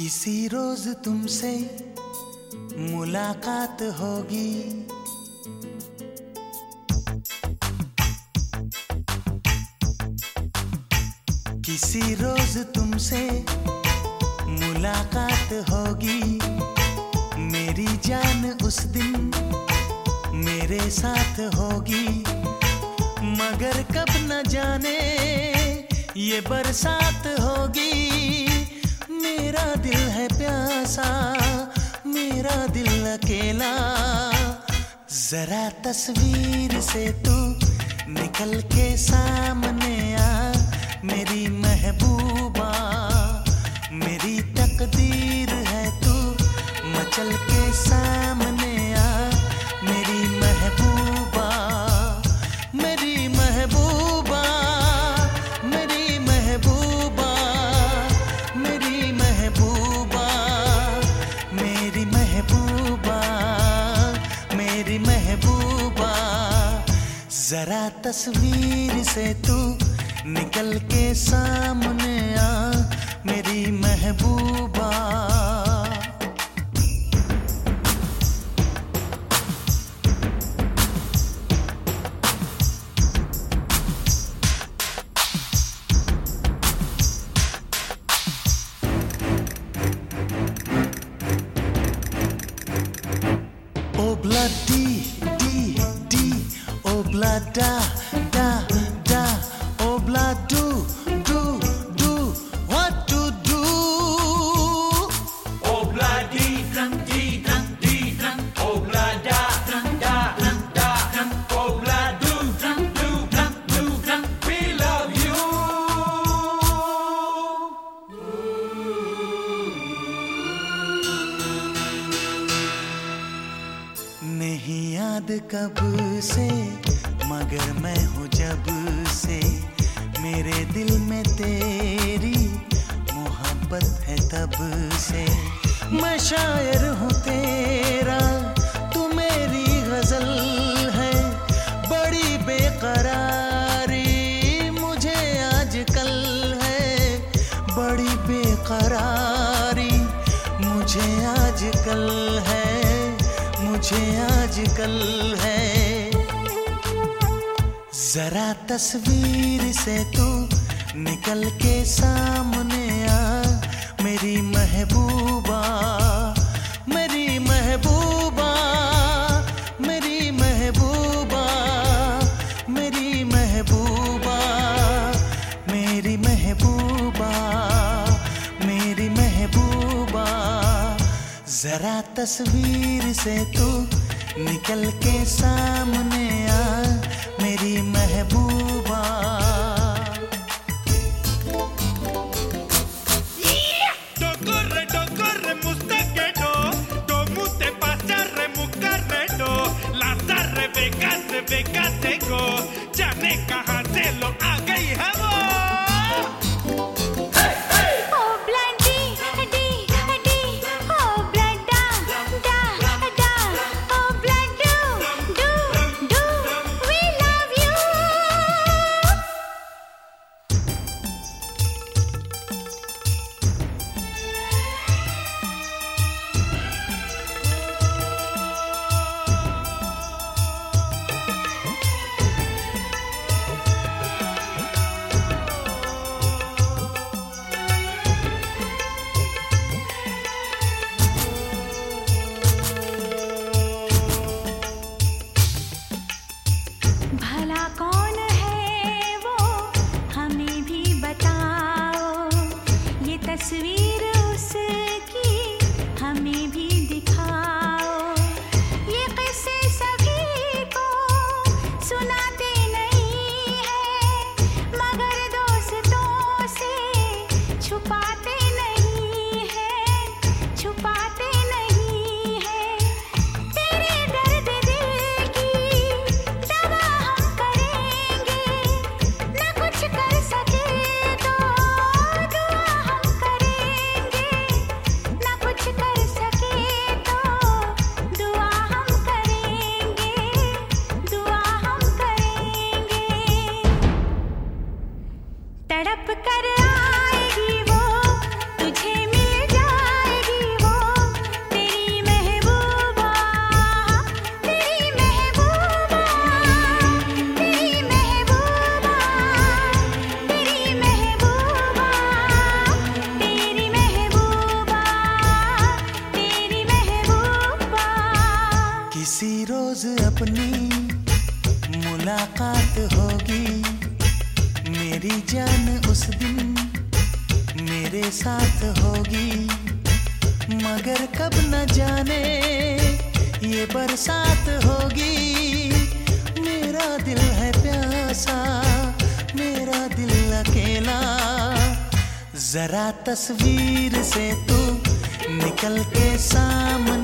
किसी रोज तुमसे मुलाकात होगी, किसी रोज तुमसे मुलाकात होगी। मेरी जान उस दिन मेरे साथ होगी, मगर कब न जाने ये बरसात होगी। मेरा दिल है प्यासा, मेरा दिल अकेला, जरा तस्वीर से तू निकल के सामने आ। मेरी महबूबा, मेरी तकदीर है तू मचल के सामने आ। मेरी महबूबा, मेरी महबूबा, मेरी महबूबा, मेरी महबूबा, मेरी महबूबा, मेरी महबूबा, जरा तस्वीर से तू निकल के सामने आ। मेरी महबूबा, Obla di di di, obla da da da, obla do do do, what to do? Obla di drum di drum, obla da da da, obla do drum, we love you. नहीं याद कब से, मगर मैं हूँ जब से, मेरे दिल में तेरी मोहब्बत है तब से। मैं शायर हूँ तेरा, तू मेरी गजल है, बड़ी बेकरारी मुझे आजकल है, बड़ी बेकरारी मुझे आजकल है, मुझे आजकल है। जरा तस्वीर से तू निकल के सामने आ। मेरी महबूबा, मेरी महबूबा, मेरी महबूबा, मेरी महबूबा, मेरी महबूबा, मेरी महबूबा, जरा तस्वीर से तू निकल के सामने आ। मेरी महबूबा, Corre, mustaqueto, como te pasa remucarreto, las Rebecas seco, ya ne kaha se lo a gई है वो। रोज अपनी मुलाकात होगी, मेरी जान उस दिन मेरे साथ होगी। मगर कब न जाने ये बरसात होगी, मेरा दिल है प्यासा, मेरा दिल अकेला। जरा तस्वीर से तू निकल के सामने